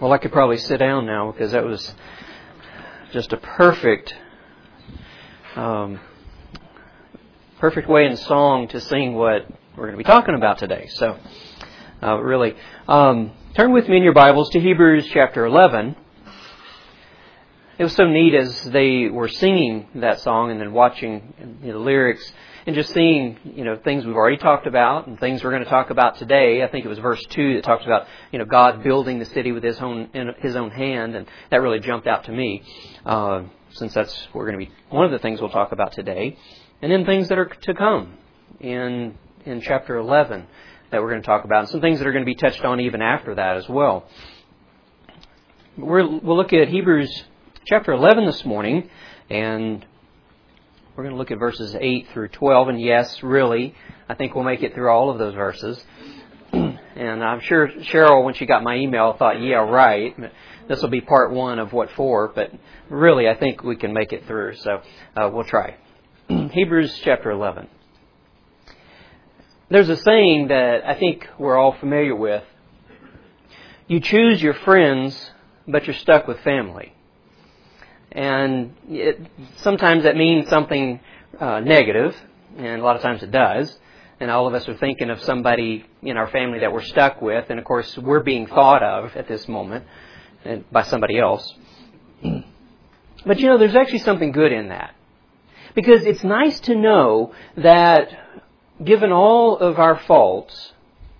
Well, I could probably sit down now because that was just a perfect way in song to sing what we're going to be talking about today. So, really, turn with me in your Bibles to Hebrews chapter 11. It was so neat as they were singing that song and then watching the lyrics and just seeing, things we've already talked about and things we're going to talk about today. I think it was verse 2 that talks about, God building the city with His own hand, and that really jumped out to me, since that's going to be one of the things we'll talk about today. And then things that are to come in chapter 11 that we're going to talk about, and some things that are going to be touched on even after that as well. We'll look at Hebrews chapter 11 this morning, and we're going to look at verses 8 through 12. And yes, really, I think we'll make it through all of those verses. And I'm sure Cheryl, when she got my email, thought, yeah, right, this will be part 1 of what for. But really, I think we can make it through. So we'll try. Hebrews chapter 11. There's a saying that I think we're all familiar with. You choose your friends, but you're stuck with family. And sometimes that means something negative, and a lot of times it does. And all of us are thinking of somebody in our family that we're stuck with, and of course we're being thought of at this moment by somebody else. But there's actually something good in that. Because it's nice to know that given all of our faults,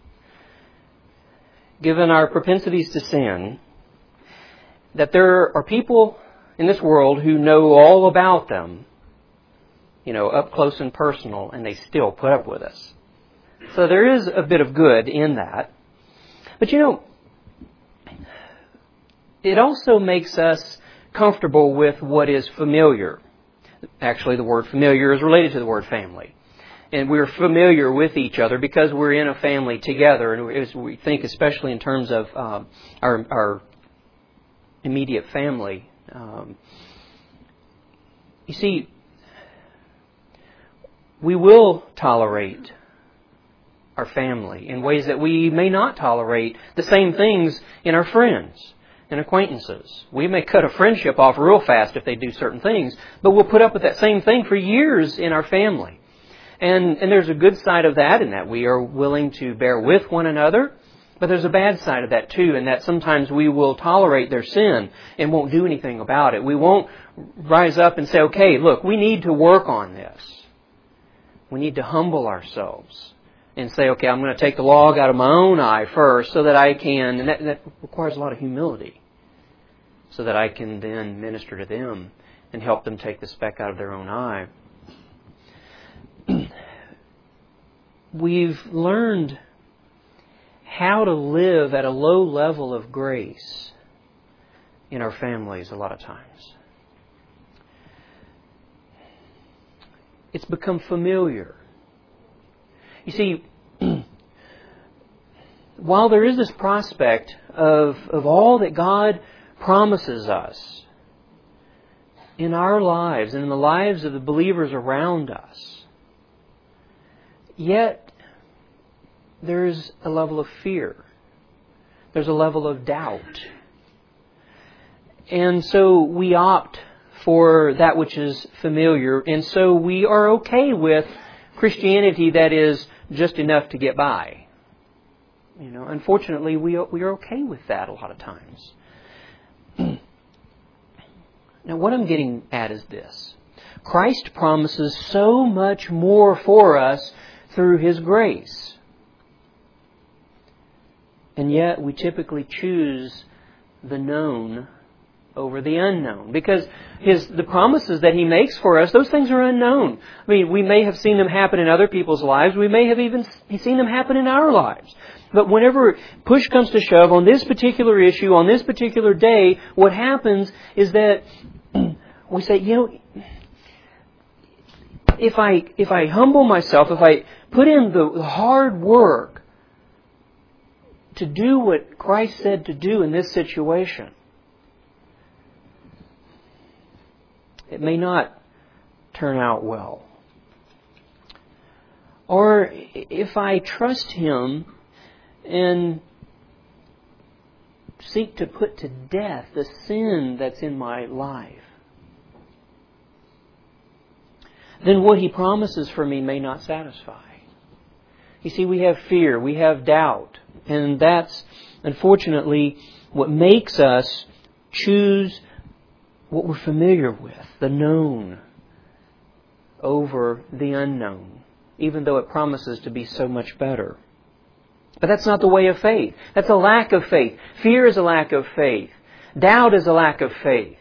given our propensities to sin, that there are people in this world who know all about them, up close and personal, and they still put up with us. So there is a bit of good in that. But it also makes us comfortable with what is familiar. Actually, the word familiar is related to the word family. And we're familiar with each other because we're in a family together. And as we think, especially in terms of our immediate family. You see, we will tolerate our family in ways that we may not tolerate the same things in our friends and acquaintances. We may cut a friendship off real fast if they do certain things, but we'll put up with that same thing for years in our family. And there's a good side of that in that we are willing to bear with one another. But there's a bad side of that too, in that sometimes we will tolerate their sin and won't do anything about it. We won't rise up and say, okay, look, we need to work on this. We need to humble ourselves and say, okay, I'm going to take the log out of my own eye first so that I can, and that requires a lot of humility, so that I can then minister to them and help them take the speck out of their own eye. We've learned how to live at a low level of grace in our families a lot of times. It's become familiar. You see, while there is this prospect of all that God promises us in our lives and in the lives of the believers around us, yet there's a level of fear. There's a level of doubt. And so we opt for that which is familiar. And so we are okay with Christianity that is just enough to get by. Unfortunately, we are okay with that a lot of times. Now, what I'm getting at is this. Christ promises so much more for us through His grace. And yet we typically choose the known over the unknown. Because the promises that He makes for us, those things are unknown. I mean, we may have seen them happen in other people's lives. We may have even seen them happen in our lives. But whenever push comes to shove on this particular issue, on this particular day, what happens is that we say, if I humble myself, if I put in the hard work to do what Christ said to do in this situation, it may not turn out well. Or if I trust Him and seek to put to death the sin that's in my life, then what He promises for me may not satisfy. You see, we have fear, we have doubt, and that's, unfortunately, what makes us choose what we're familiar with, the known, over the unknown, even though it promises to be so much better. But that's not the way of faith. That's a lack of faith. Fear is a lack of faith. Doubt is a lack of faith.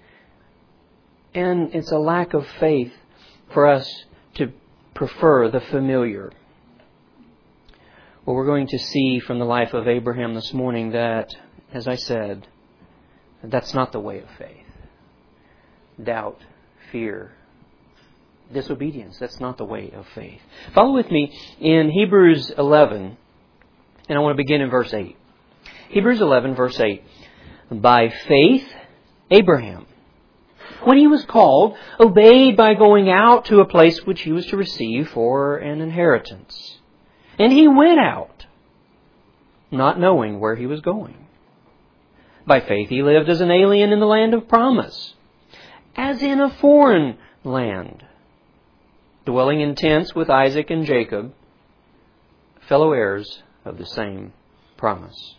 And it's a lack of faith for us to prefer the familiar. Well, we're going to see from the life of Abraham this morning that, as I said, that's not the way of faith. Doubt, fear, disobedience, that's not the way of faith. Follow with me in Hebrews 11, and I want to begin in verse 8. Hebrews 11, verse 8. By faith, Abraham, when he was called, obeyed by going out to a place which he was to receive for an inheritance. And he went out, not knowing where he was going. By faith he lived as an alien in the land of promise, as in a foreign land, dwelling in tents with Isaac and Jacob, fellow heirs of the same promise.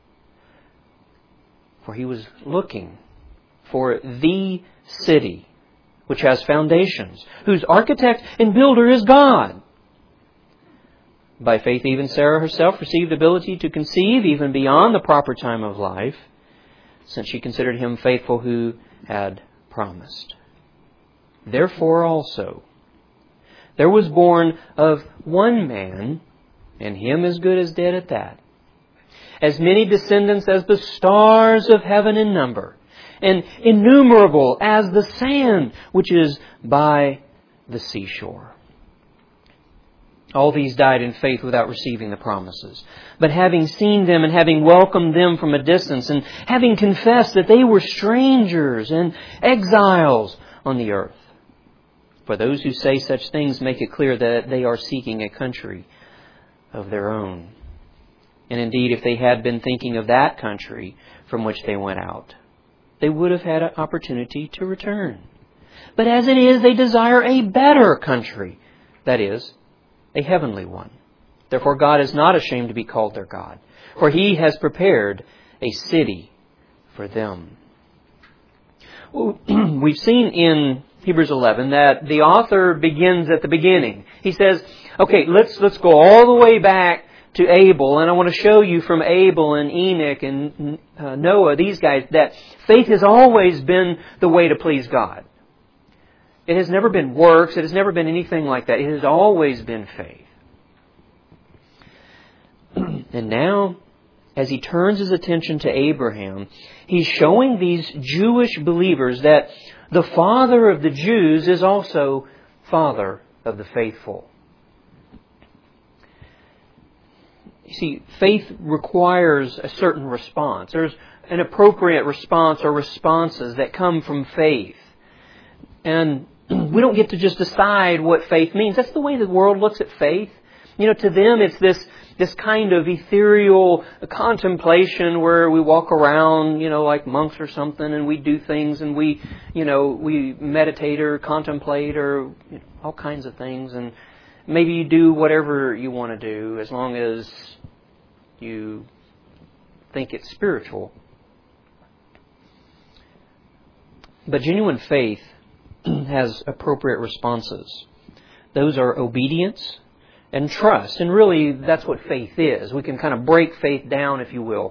For he was looking for the city which has foundations, whose architect and builder is God. By faith even Sarah herself received ability to conceive even beyond the proper time of life, since she considered him faithful who had promised. Therefore also there was born of one man, and him as good as dead at that, as many descendants as the stars of heaven in number, and innumerable as the sand which is by the seashore. All these died in faith without receiving the promises. But having seen them and having welcomed them from a distance, and having confessed that they were strangers and exiles on the earth. For those who say such things make it clear that they are seeking a country of their own. And indeed, if they had been thinking of that country from which they went out, they would have had an opportunity to return. But as it is, they desire a better country, that is, a heavenly one. Therefore God is not ashamed to be called their God, for He has prepared a city for them. We've seen in Hebrews 11 that the author begins at the beginning. He says, okay, let's go all the way back to Abel, and I want to show you from Abel and Enoch and Noah, these guys, that faith has always been the way to please God. It has never been works. It has never been anything like that. It has always been faith. And now, as he turns his attention to Abraham, he's showing these Jewish believers that the father of the Jews is also father of the faithful. You see, faith requires a certain response. There's an appropriate response or responses that come from faith. And we don't get to just decide what faith means. That's the way the world looks at faith. You know, to them it's this kind of ethereal contemplation where we walk around, like monks or something, and we do things, and we meditate or contemplate or all kinds of things. And maybe you do whatever you want to do as long as you think it's spiritual. But genuine faith has appropriate responses. Those are obedience and trust. And really, that's what faith is. We can kind of break faith down, if you will.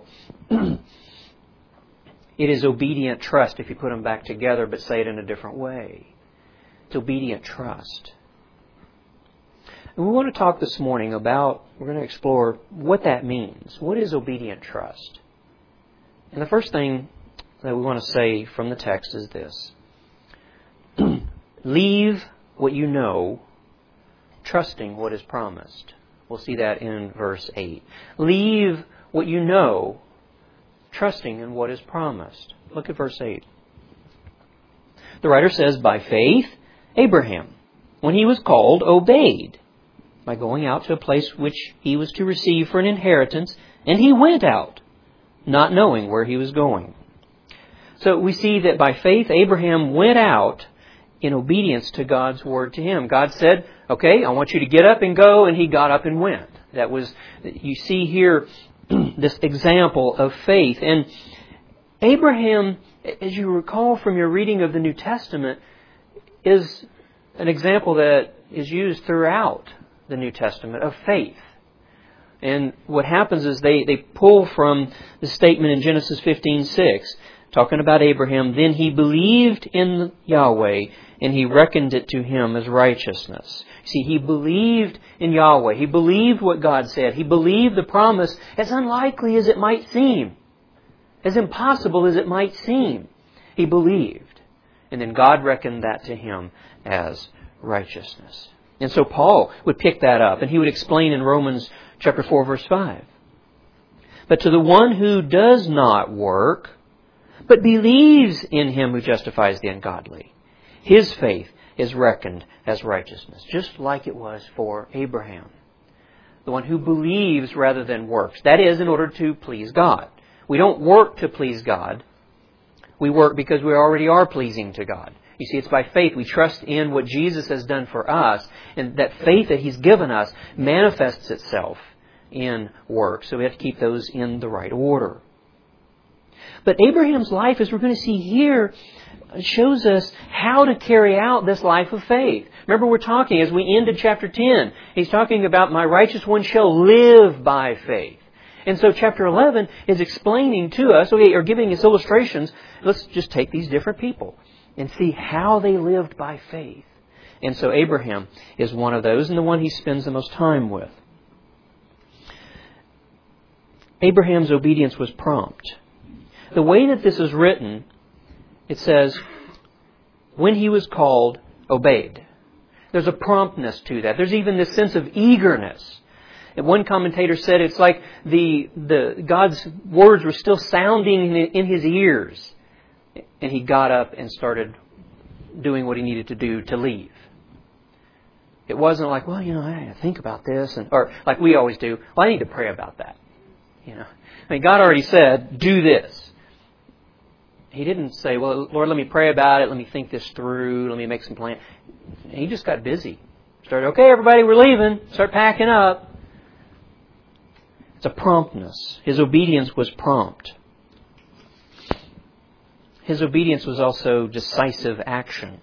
It is obedient trust if you put them back together, but say it in a different way. It's obedient trust. And we want to talk this morning about, we're going to explore what that means. What is obedient trust? And the first thing that we want to say from the text is this. Leave what you know, trusting what is promised. We'll see that in verse 8. Leave what you know, trusting in what is promised. Look at verse 8. The writer says, by faith, Abraham, when he was called, obeyed by going out to a place which he was to receive for an inheritance, and he went out, not knowing where he was going. So we see that by faith, Abraham went out in obedience to God's word to him. God said, okay, I want you to get up and go, and he got up and went. That was, you see here, this example of faith. And Abraham, as you recall from your reading of the New Testament, is an example that is used throughout the New Testament of faith. And what happens is they pull from the statement in Genesis 15:6, talking about Abraham, then he believed in Yahweh, and he reckoned it to him as righteousness. See, he believed in Yahweh. He believed what God said. He believed the promise, as unlikely as it might seem, as impossible as it might seem. He believed. And then God reckoned that to him as righteousness. And so Paul would pick that up, and he would explain in Romans chapter 4, verse 5. But to the one who does not work, but believes in Him who justifies the ungodly, his faith is reckoned as righteousness, just like it was for Abraham. The one who believes rather than works. That is, in order to please God. We don't work to please God. We work because we already are pleasing to God. You see, it's by faith. We trust in what Jesus has done for us, and that faith that He's given us manifests itself in work. So we have to keep those in the right order. But Abraham's life, as we're going to see here, shows us how to carry out this life of faith. Remember, we're talking, as we ended chapter 10, he's talking about my righteous one shall live by faith. And so chapter 11 is explaining to us, or giving us illustrations. Let's just take these different people and see how they lived by faith. And so Abraham is one of those, and the one he spends the most time with. Abraham's obedience was prompt. The way that this is written, it says, when he was called, obeyed. There's a promptness to that. There's even this sense of eagerness. And one commentator said it's like God's words were still sounding in his ears. And he got up and started doing what he needed to do to leave. It wasn't like, well, I got to think about this. Or like we always do, well, I need to pray about that. I mean, God already said, do this. He didn't say, well, Lord, let me pray about it. Let me think this through. Let me make some plans. He just got busy. Started, okay, everybody, we're leaving. Start packing up. It's a promptness. His obedience was prompt. His obedience was also decisive action.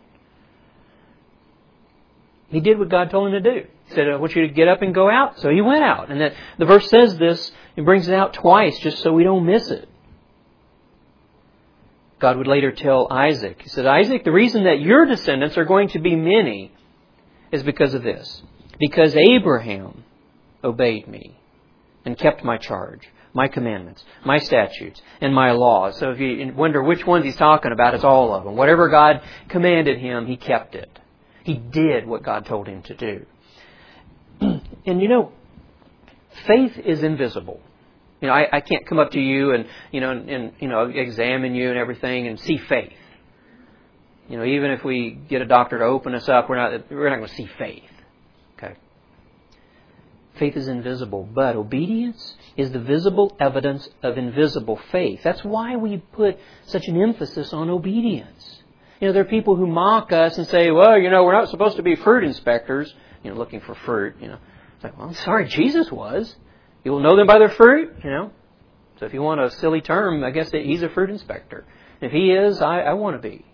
He did what God told him to do. He said, I want you to get up and go out. So he went out. And then the verse says this. It brings it out twice just so we don't miss it. God would later tell Isaac, He said, Isaac, the reason that your descendants are going to be many is because of this. Because Abraham obeyed me and kept my charge, my commandments, my statutes, and my laws. So if you wonder which ones he's talking about, it's all of them. Whatever God commanded him, he kept it. He did what God told him to do. And faith is invisible. I can't come up to you and examine you and everything and see faith. Even if we get a doctor to open us up, we're not going to see faith. Okay. Faith is invisible, but obedience is the visible evidence of invisible faith. That's why we put such an emphasis on obedience. There are people who mock us and say, well, we're not supposed to be fruit inspectors, looking for fruit. It's like, well, I'm sorry, Jesus was. You will know them by their fruit, So if you want a silly term, I guess that he's a fruit inspector. If he is, I want to be,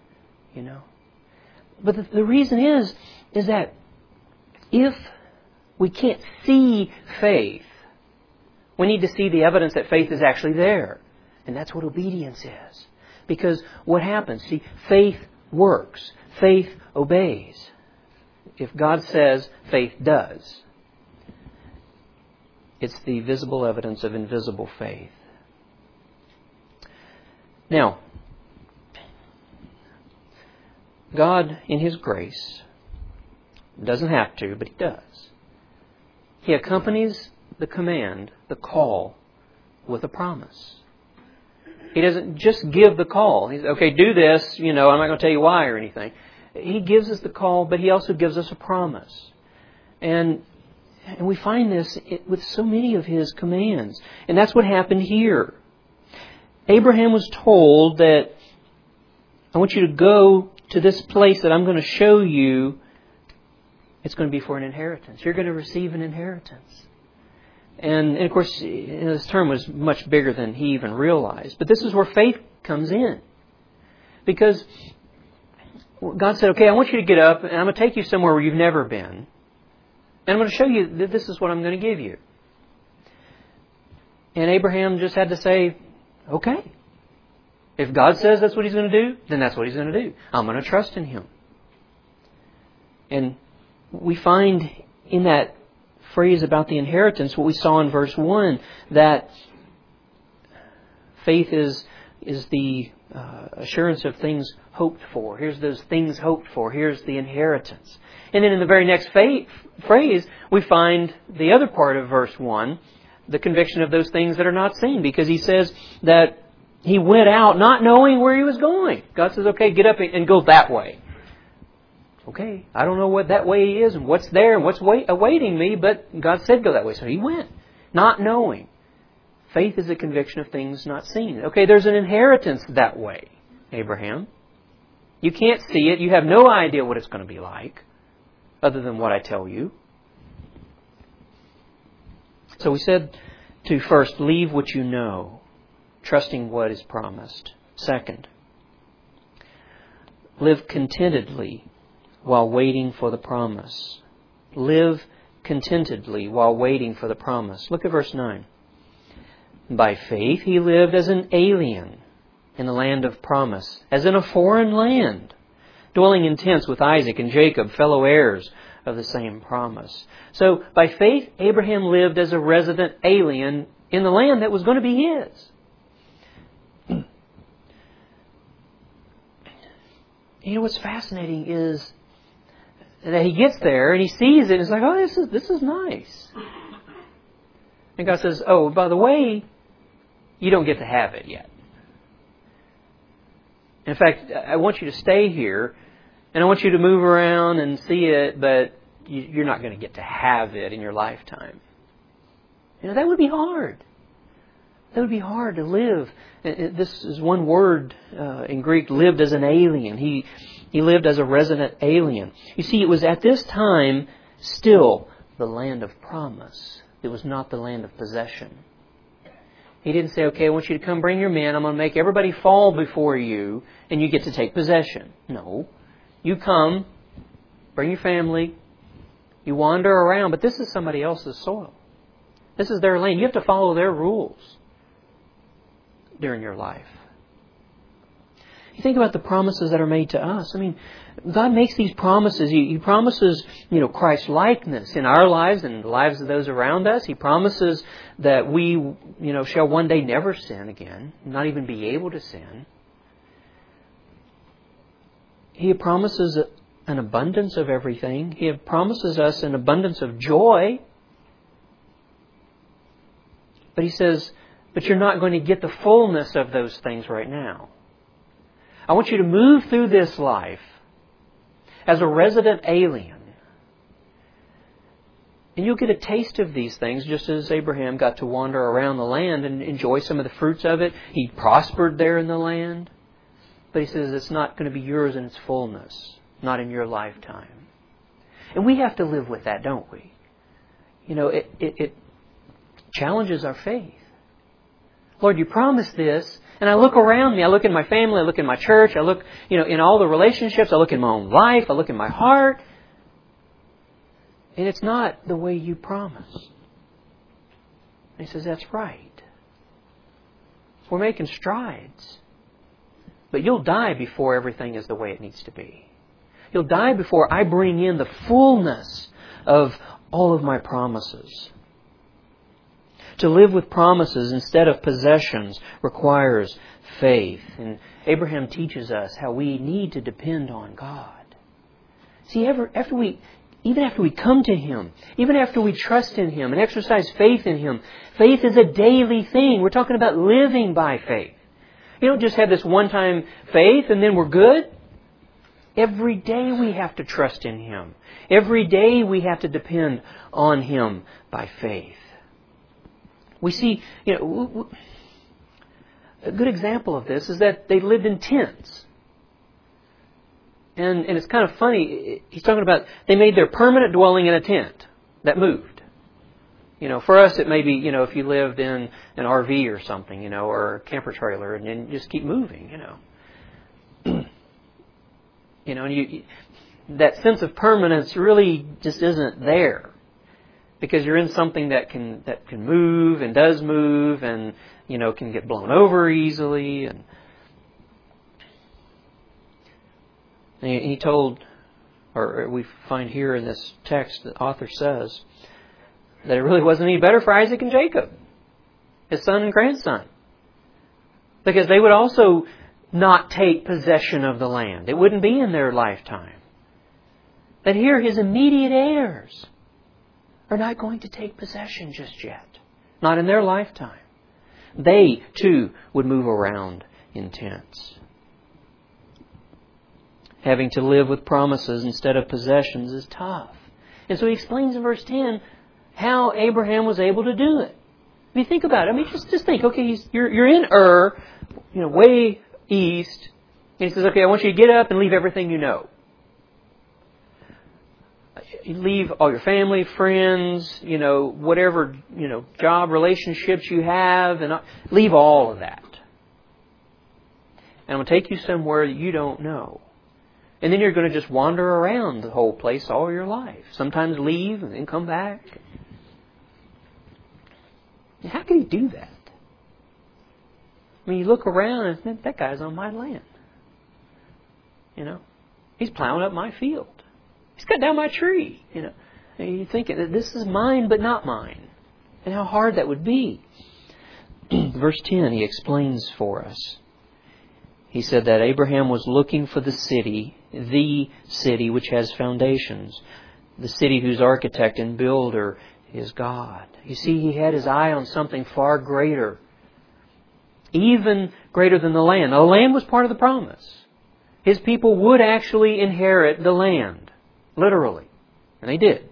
But the reason is that if we can't see faith, we need to see the evidence that faith is actually there. And that's what obedience is. Because what happens? See, faith works. Faith obeys. If God says, faith does. It's the visible evidence of invisible faith. Now, God, in His grace, doesn't have to, but He does. He accompanies the command, the call, with a promise. He doesn't just give the call. He's, okay, do this, I'm not going to tell you why or anything. He gives us the call, but He also gives us a promise. And we find this with so many of His commands. And that's what happened here. Abraham was told that I want you to go to this place that I'm going to show you. It's going to be for an inheritance. You're going to receive an inheritance. And of course, this term was much bigger than he even realized. But this is where faith comes in. Because God said, okay, I want you to get up and I'm going to take you somewhere where you've never been. And I'm going to show you that this is what I'm going to give you. And Abraham just had to say, okay. If God says that's what He's going to do, then that's what He's going to do. I'm going to trust in Him. And we find in that phrase about the inheritance what we saw in verse 1, that faith is the assurance of things hoped for. Here's those things hoped for. Here's the inheritance. And then in the very next phrase, we find the other part of verse 1, the conviction of those things that are not seen. Because he says that he went out not knowing where he was going. God says, okay, get up and go that way. Okay, I don't know what that way is and what's there and what's awaiting me, but God said go that way. So he went, not knowing. Faith is a conviction of things not seen. Okay, there's an inheritance that way, Abraham. You can't see it. You have no idea what it's going to be like, other than what I tell you. So we said to first, leave what you know, trusting what is promised. Second, live contentedly while waiting for the promise. Live contentedly while waiting for the promise. Look at verse 9. By faith he lived as an alien in the land of promise, as in a foreign land, dwelling in tents with Isaac and Jacob, fellow heirs of the same promise. So by faith Abraham lived as a resident alien in the land that was going to be his. You know what's fascinating is that he gets there and he sees it and it's like, oh, this is nice. And God says, oh, by the way, you don't get to have it yet. In fact, I want you to stay here and I want you to move around and see it, but you're not going to get to have it in your lifetime. You know, that would be hard. That would be hard to live. This is one word in Greek, lived as an alien. He lived as a resident alien. You see, it was at this time still the land of promise. It was not the land of possession. He didn't say, okay, I want you to come bring your men. I'm going to make everybody fall before you and you get to take possession. No. You come, bring your family, you wander around, but this is somebody else's soil. This is their land. You have to follow their rules during your life. You think about the promises that are made to us. I mean, God makes these promises. He promises, Christ's likeness in our lives and the lives of those around us. He promises that we, shall one day never sin again, not even be able to sin. He promises an abundance of everything. He promises us an abundance of joy. But He says, but you're not going to get the fullness of those things right now. I want you to move through this life as a resident alien. And you'll get a taste of these things just as Abraham got to wander around the land and enjoy some of the fruits of it. He prospered there in the land. But he says it's not going to be yours in its fullness, not in your lifetime. And we have to live with that, don't we? It challenges our faith. Lord, you promised this. And I look around me. I look in my family. I look in my church. I look, in all the relationships. I look in my own life. I look in my heart. And it's not the way you promised. And He says, that's right. We're making strides. But you'll die before everything is the way it needs to be. You'll die before I bring in the fullness of all of my promises. To live with promises instead of possessions requires faith. And Abraham teaches us how we need to depend on God. See, even after we come to Him, even after we trust in Him and exercise faith in Him, faith is a daily thing. We're talking about living by faith. You don't just have this one-time faith and then we're good. Every day we have to trust in Him. Every day we have to depend on Him by faith. We see, a good example of this is that they lived in tents. And it's kind of funny. He's talking about they made their permanent dwelling in a tent that moved. For us it may be, if you lived in an RV or something, or a camper trailer, and then you just keep moving, and that sense of permanence really just isn't there. Because you're in something that can move and does move and, can get blown over easily. And he told, or we find here in this text, the author says that it really wasn't any better for Isaac and Jacob, his son and grandson. Because they would also not take possession of the land. It wouldn't be in their lifetime. That here his immediate heirs are not going to take possession just yet. Not in their lifetime. They, too, would move around in tents. Having to live with promises instead of possessions is tough. And so he explains in verse 10 how Abraham was able to do it. If you think about it, just think, okay, you're in Ur, way east, and he says, okay, I want you to get up and leave everything you know. You leave all your family, friends, whatever, job, relationships you have, and leave all of that. And I'm going to take you somewhere that you don't know. And then you're going to just wander around the whole place all your life. Sometimes leave and then come back. And how can he do that? You look around and that guy's on my land. He's plowing up my field. He's cut down my tree. And you think that this is mine but not mine. And how hard that would be. Verse 10, he explains for us. He said that Abraham was looking for the city which has foundations. The city whose architect and builder is God. You see, he had his eye on something far greater. Even greater than the land. Now, the land was part of the promise. His people would actually inherit the land. Literally. And they did.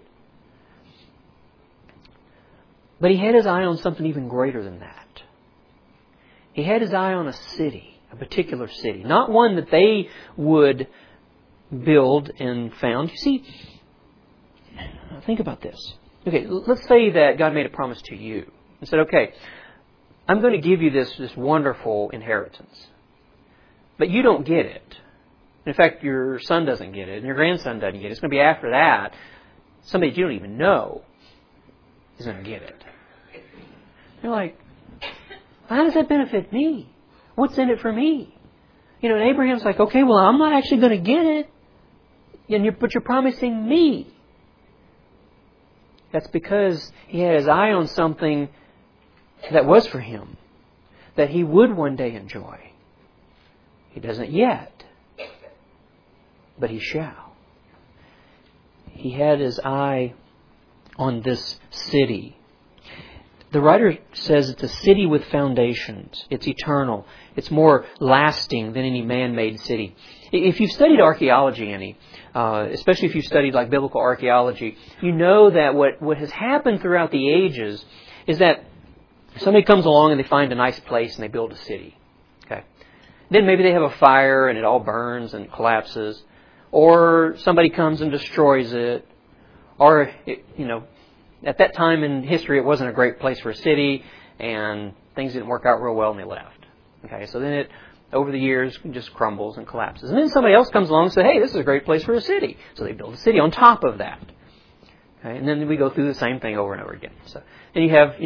But he had his eye on something even greater than that. He had his eye on a city. A particular city. Not one that they would build and found. You see, think about this. Okay, let's say that God made a promise to you. And said, okay, I'm going to give you this wonderful inheritance. But you don't get it. In fact, your son doesn't get it, and your grandson doesn't get it. It's going to be after that. Somebody you don't even know is going to get it. You're like, how does that benefit me? What's in it for me? And Abraham's like, okay, well, I'm not actually going to get it. But you're promising me. That's because he had his eye on something that was for him. That he would one day enjoy. He doesn't yet. But he shall. He had his eye on this city. The writer says it's a city with foundations. It's eternal. It's more lasting than any man-made city. If you've studied archaeology any, especially if you've studied like biblical archaeology, you know that what has happened throughout the ages is that somebody comes along and they find a nice place and they build a city. Okay. Then maybe they have a fire and it all burns and collapses. Or somebody comes and destroys it. Or, at that time in history, it wasn't a great place for a city, and things didn't work out real well, and they left. Okay, so then it, over the years, just crumbles and collapses. And then somebody else comes along and says, hey, this is a great place for a city. So they build a city on top of that. Okay, and then we go through the same thing over and over again. So then you have,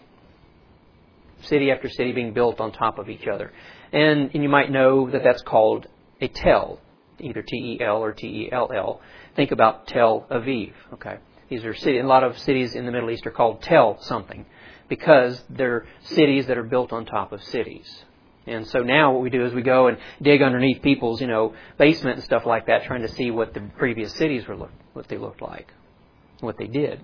city after city being built on top of each other. And you might know that that's called a tell. Either T-E-L or T-E-L-L. Think about Tel Aviv. Okay, these are cities. A lot of cities in the Middle East are called Tel something because they're cities that are built on top of cities. And so now what we do is we go and dig underneath people's, basement and stuff like that, trying to see what the previous cities were what they looked like, what they did.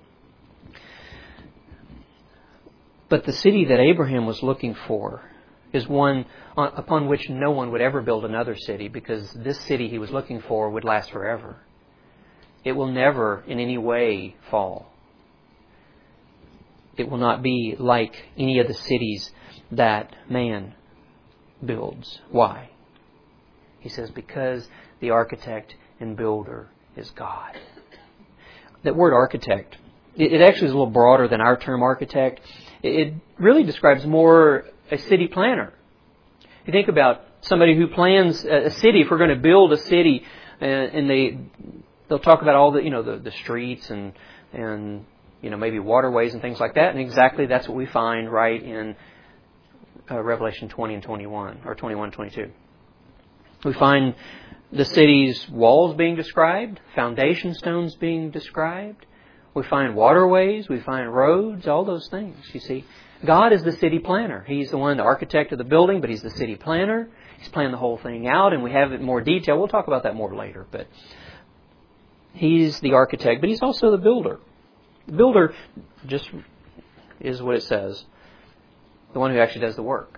But the city that Abraham was looking for is one upon which no one would ever build another city, because this city he was looking for would last forever. It will never in any way fall. It will not be like any of the cities that man builds. Why? He says, because the architect and builder is God. That word architect, it actually is a little broader than our term architect. It really describes more a city planner. You think about somebody who plans a city. If we're going to build a city, and they'll talk about all the streets and maybe waterways and things like that. And exactly that's what we find right in Revelation 20 and 21, or 21 and 22. We find the city's walls being described, foundation stones being described. We find waterways, we find roads, all those things, you see. God is the city planner. He's the one, the architect of the building, but He's the city planner. He's planned the whole thing out, and we have it in more detail. We'll talk about that more later, but He's the architect, but He's also the builder. The builder just is what it says, the one who actually does the work.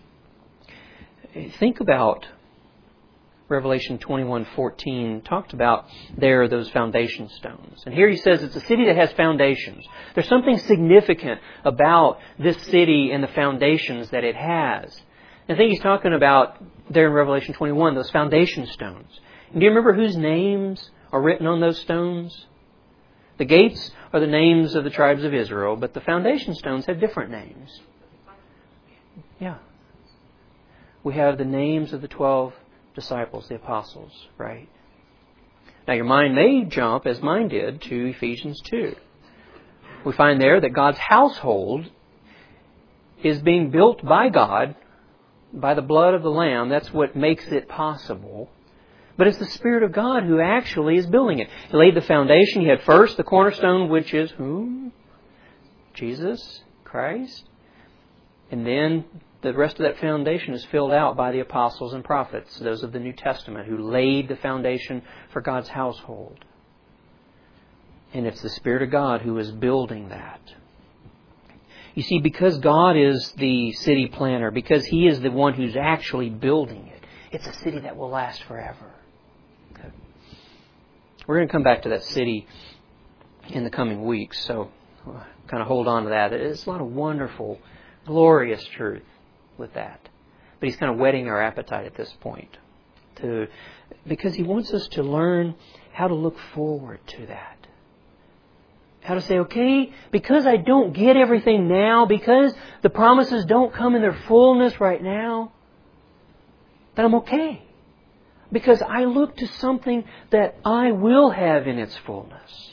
Think about Revelation 21:14 talked about there those foundation stones. And here he says it's a city that has foundations. There's something significant about this city and the foundations that it has. And I think he's talking about there in Revelation 21, those foundation stones. And do you remember whose names are written on those stones? The gates are the names of the tribes of Israel, but the foundation stones have different names. Yeah. We have the names of the 12 disciples, the apostles, right? Now your mind may jump, as mine did, to Ephesians 2. We find there that God's household is being built by God, by the blood of the Lamb. That's what makes it possible. But it's the Spirit of God who actually is building it. He laid the foundation. He had first the cornerstone, which is whom? Jesus Christ. And then the rest of that foundation is filled out by the apostles and prophets, those of the New Testament, who laid the foundation for God's household. And it's the Spirit of God who is building that. You see, because God is the city planner, because He is the one who's actually building it, it's a city that will last forever. Okay. We're going to come back to that city in the coming weeks, so we'll kind of hold on to that. It's a lot of wonderful, glorious truth with that. But He's kind of whetting our appetite at this point, because He wants us to learn how to look forward to that. How to say, okay, because I don't get everything now, because the promises don't come in their fullness right now, then I'm okay. Because I look to something that I will have in its fullness.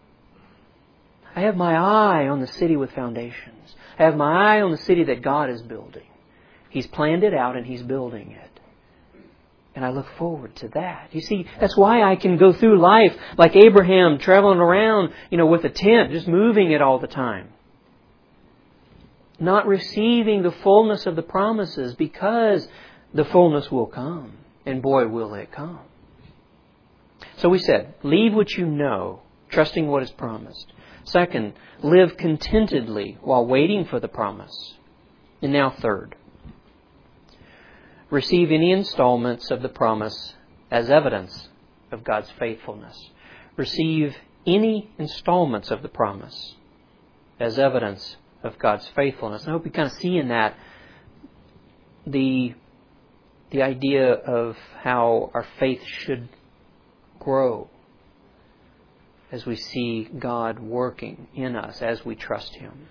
I have my eye on the city with foundations. I have my eye on the city that God is building. He's planned it out and He's building it. And I look forward to that. You see, that's why I can go through life like Abraham, traveling around, with a tent, just moving it all the time. Not receiving the fullness of the promises, because the fullness will come. And boy, will it come. So we said, leave what you know, trusting what is promised. Second, live contentedly while waiting for the promise. And now third, receive any installments of the promise as evidence of God's faithfulness. Receive any installments of the promise as evidence of God's faithfulness. And I hope you kind of see in that the idea of how our faith should grow as we see God working in us as we trust Him.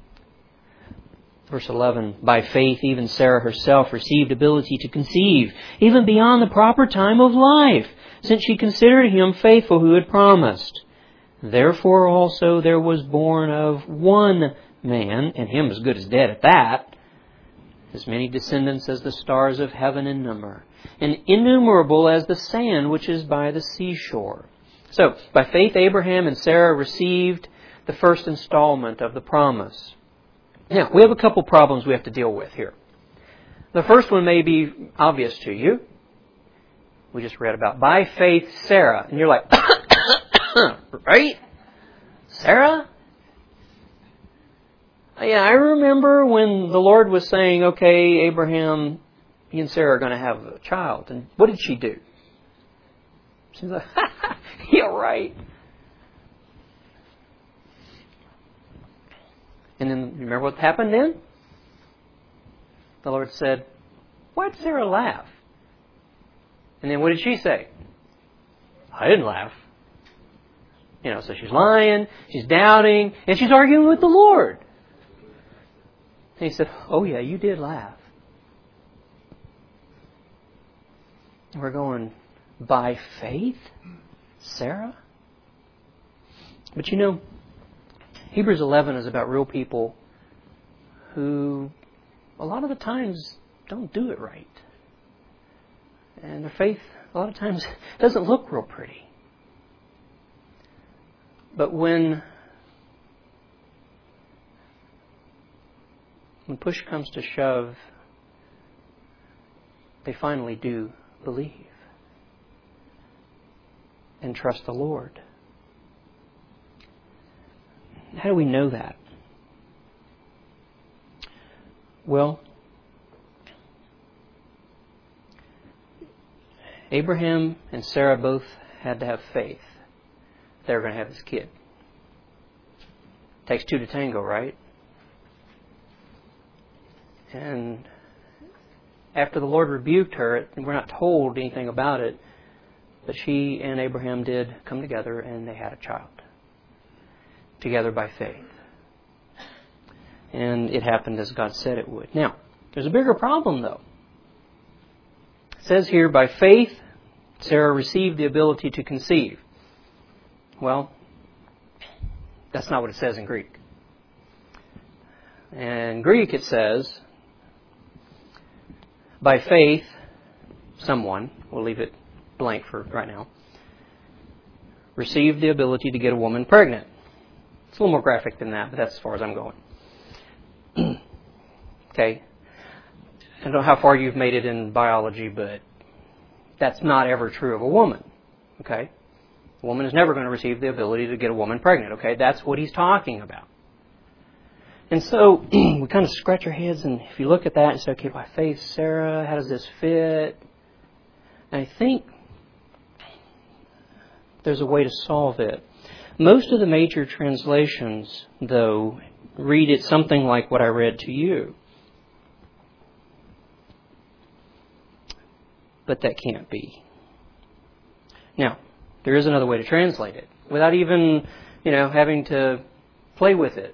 Verse 11, by faith even Sarah herself received ability to conceive, even beyond the proper time of life, since she considered Him faithful who had promised. Therefore also there was born of one man, and him as good as dead at that, as many descendants as the stars of heaven in number, and innumerable as the sand which is by the seashore. So, by faith Abraham and Sarah received the first installment of the promise. Now, we have a couple problems we have to deal with here. The first one may be obvious to you. We just read about by faith Sarah. And you're like, right? Sarah? Yeah, I remember when the Lord was saying, okay, Abraham, he and Sarah are going to have a child. And what did she do? She's like, yeah, right. And then, remember what happened then? The Lord said, Why'd Sarah laugh? And then what did she say? I didn't laugh. So she's lying, she's doubting, and she's arguing with the Lord. And he said, oh yeah, you did laugh. And we're going, by faith, Sarah? But Hebrews 11 is about real people who a lot of the times don't do it right. And their faith a lot of times doesn't look real pretty. But when push comes to shove, they finally do believe and trust the Lord. How do we know that? Well, Abraham and Sarah both had to have faith they were going to have this kid. It takes two to tango, right? And after the Lord rebuked her, and we're not told anything about it, but she and Abraham did come together and they had a child. Together by faith. And it happened as God said it would. Now, there's a bigger problem though. It says here, by faith, Sarah received the ability to conceive. Well, that's not what it says in Greek. In Greek it says, by faith, someone, we'll leave it blank for right now, received the ability to get a woman pregnant. It's a little more graphic than that, but that's as far as I'm going. Okay. I don't know how far you've made it in biology, but that's not ever true of a woman. Okay. A woman is never going to receive the ability to get a woman pregnant. Okay. That's what he's talking about. And so we kind of scratch our heads, and if you look at that and say, okay, by faith, Sarah, how does this fit? And I think there's a way to solve it. Most of the major translations, though, read it something like what I read to you. But that can't be. Now, there is another way to translate it without even, having to play with it.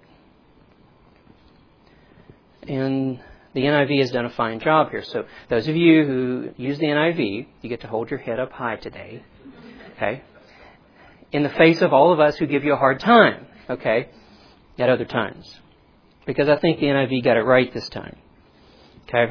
And the NIV has done a fine job here. So those of you who use the NIV, you get to hold your head up high today. Okay? In the face of all of us who give you a hard time. Okay? At other times. Because I think the NIV got it right this time. Okay?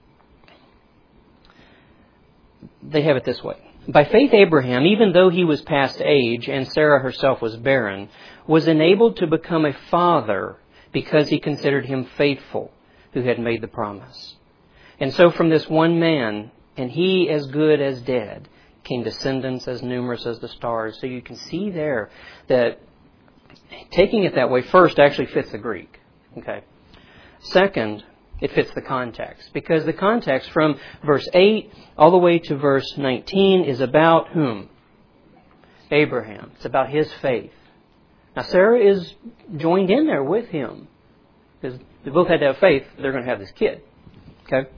They have it this way. By faith, Abraham, even though he was past age and Sarah herself was barren, was enabled to become a father because he considered him faithful who had made the promise. And so from this one man, and he as good as dead, came descendants as numerous as the stars. So you can see there that taking it that way first actually fits the Greek. Okay. Second, it fits the context. Because the context from verse 8 all the way to verse 19 is about whom? Abraham. It's about his faith. Now Sarah is joined in there with him. Because they both had to have faith, they're going to have this kid. Okay?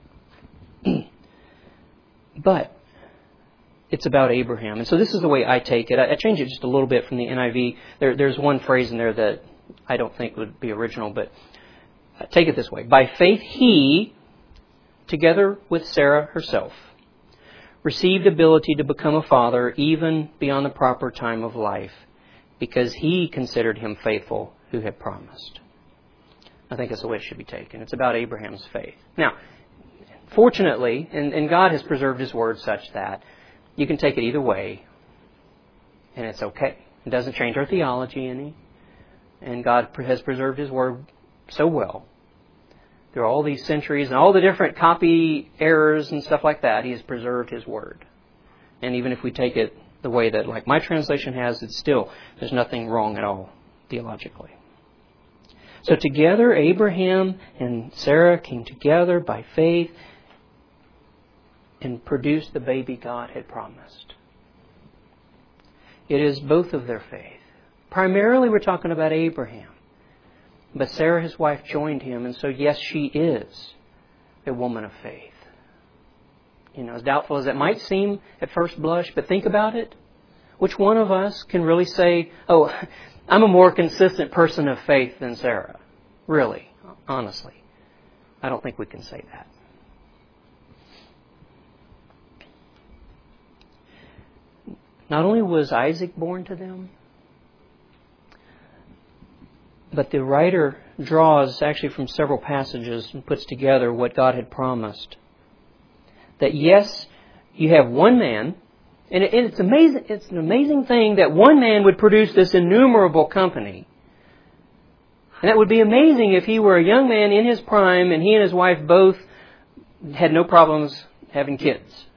But it's about Abraham. And so this is the way I take it. I changed it just a little bit from the NIV. There's one phrase in there that I don't think would be original, but take it this way. By faith, he, together with Sarah herself, received ability to become a father even beyond the proper time of life, because he considered him faithful who had promised. I think that's the way it should be taken. It's about Abraham's faith. Now, fortunately, and God has preserved His Word such that you can take it either way, and it's okay. It doesn't change our theology any. And God has preserved His Word so well. Through all these centuries and all the different copy errors and stuff like that, He has preserved His Word. And even if we take it the way that, like my translation has, it's still, there's nothing wrong at all theologically. So together, Abraham and Sarah came together by faith and produced the baby God had promised. It is both of their faith. Primarily, we're talking about Abraham. But Sarah, his wife, joined him, and so yes, she is a woman of faith. As doubtful as it might seem at first blush, but think about it. Which one of us can really say, oh, I'm a more consistent person of faith than Sarah? Really, honestly. I don't think we can say that. Not only was Isaac born to them, but the writer draws actually from several passages and puts together what God had promised. That yes, you have one man, and it's amazing. It's an amazing thing that one man would produce this innumerable company. And that would be amazing if he were a young man in his prime and he and his wife both had no problems having kids.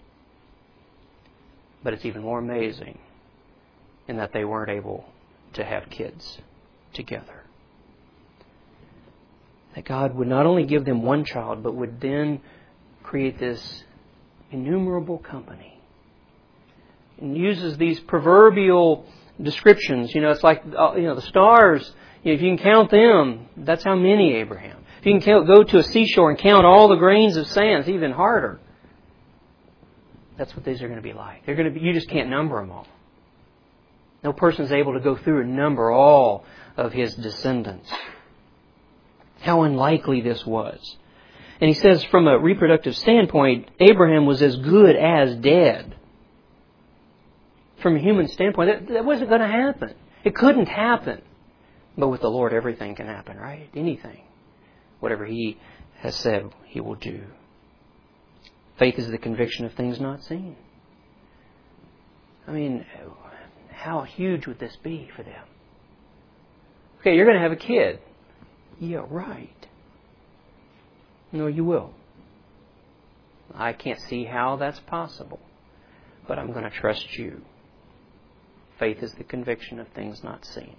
But it's even more amazing in that they weren't able to have kids together. That God would not only give them one child, but would then create this innumerable company. And uses these proverbial descriptions. It's like, the stars. If you can count them, that's how many, Abraham. If you can go to a seashore and count all the grains of sand, it's even harder. That's what these are going to be like. You just can't number them all. No person is able to go through and number all of his descendants. How unlikely this was. And he says from a reproductive standpoint, Abraham was as good as dead. From a human standpoint, that wasn't going to happen. It couldn't happen. But with the Lord, everything can happen, right? Anything. Whatever He has said, He will do. Faith is the conviction of things not seen. I mean, how huge would this be for them? Okay, you're going to have a kid. Yeah, right. No, you will. I can't see how that's possible. But I'm going to trust you. Faith is the conviction of things not seen.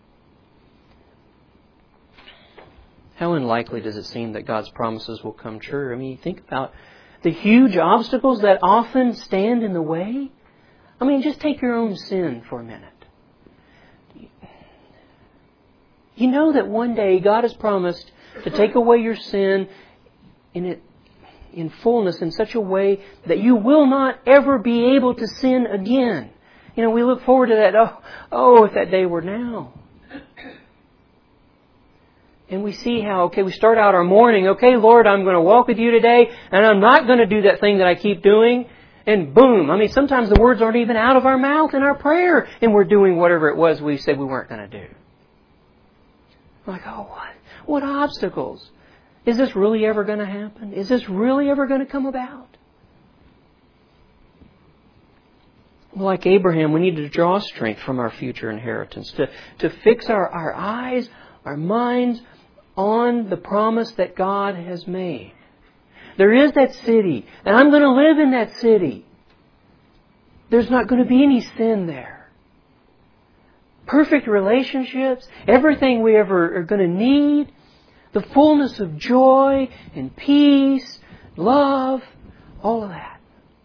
How unlikely does it seem that God's promises will come true? I mean, you think about the huge obstacles that often stand in the way. I mean, just take your own sin for a minute. You know that one day God has promised to take away your sin in fullness in such a way that you will not ever be able to sin again. We look forward to that. Oh, if that day were now. And we see how, we start out our morning, Lord, I'm going to walk with you today, and I'm not going to do that thing that I keep doing. And boom, sometimes the words aren't even out of our mouth in our prayer, and we're doing whatever it was we said we weren't going to do. I'm like, what obstacles? Is this really ever going to happen? Is this really ever going to come about? Well, like Abraham, we need to draw strength from our future inheritance, to fix our eyes, our minds on the promise that God has made. There is that city, and I'm going to live in that city. There's not going to be any sin there. Perfect relationships, everything we ever are going to need, the fullness of joy and peace, love, all of that.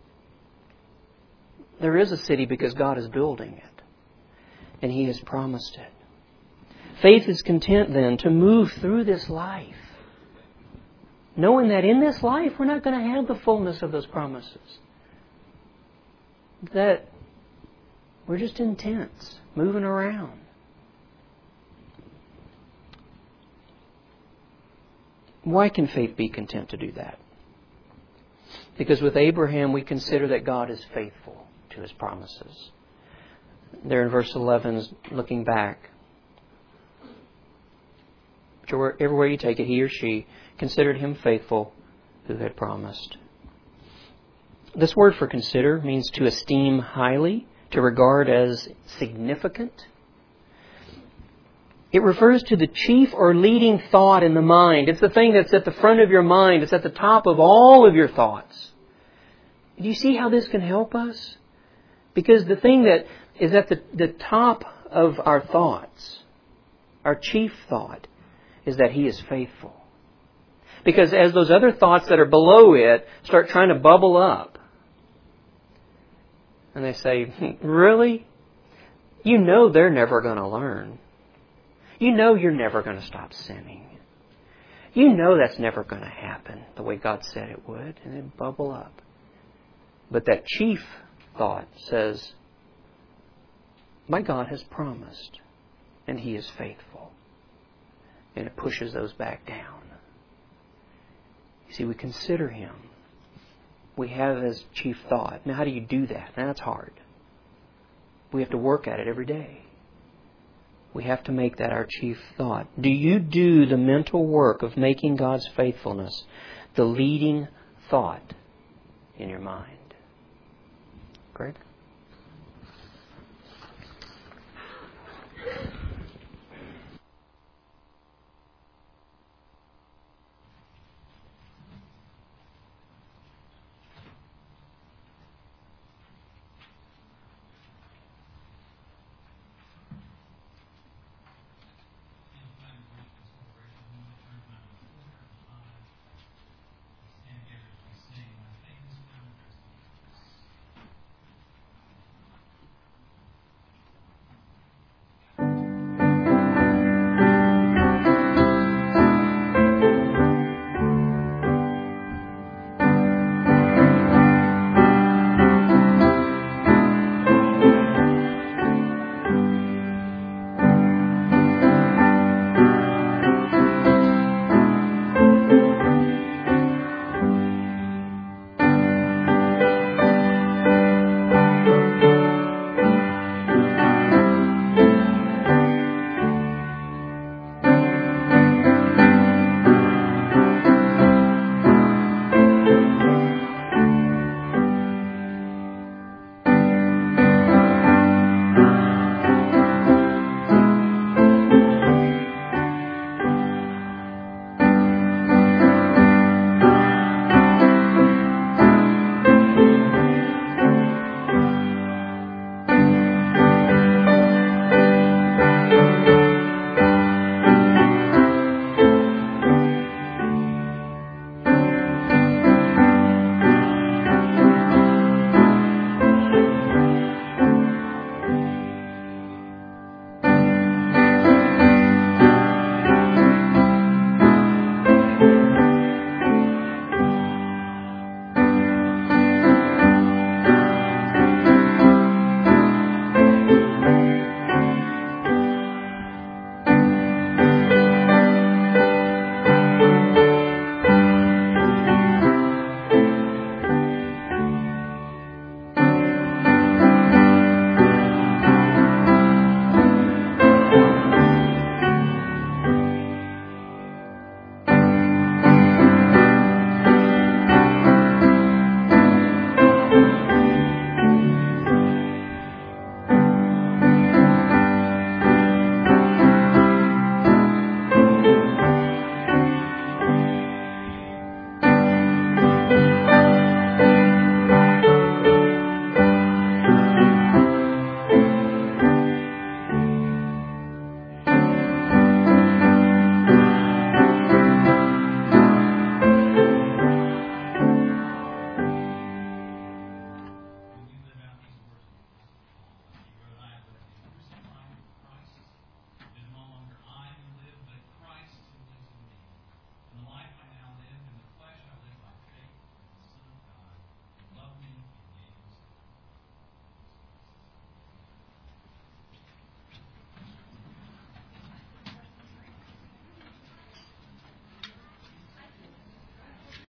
There is a city because God is building it, and He has promised it. Faith is content then to move through this life, knowing that in this life we're not going to have the fullness of those promises. That we're just in tents, moving around. Why can faith be content to do that? Because with Abraham we consider that God is faithful to His promises. There in verse 11, looking back, everywhere you take it, he or she considered him faithful who had promised. This word for consider means to esteem highly, to regard as significant. It refers to the chief or leading thought in the mind. It's the thing that's at the front of your mind. It's at the top of all of your thoughts. Do you see how this can help us? Because the thing that is at the top of our thoughts, our chief thought, is that He is faithful. Because as those other thoughts that are below it start trying to bubble up, and they say, really? You know they're never going to learn. You know you're never going to stop sinning. You know that's never going to happen the way God said it would. And they bubble up. But that chief thought says, my God has promised, and He is faithful. And it pushes those back down. You see, we consider Him. We have as chief thought. Now, how do you do that? Now, that's hard. We have to work at it every day. We have to make that our chief thought. Do you do the mental work of making God's faithfulness the leading thought in your mind? Greg?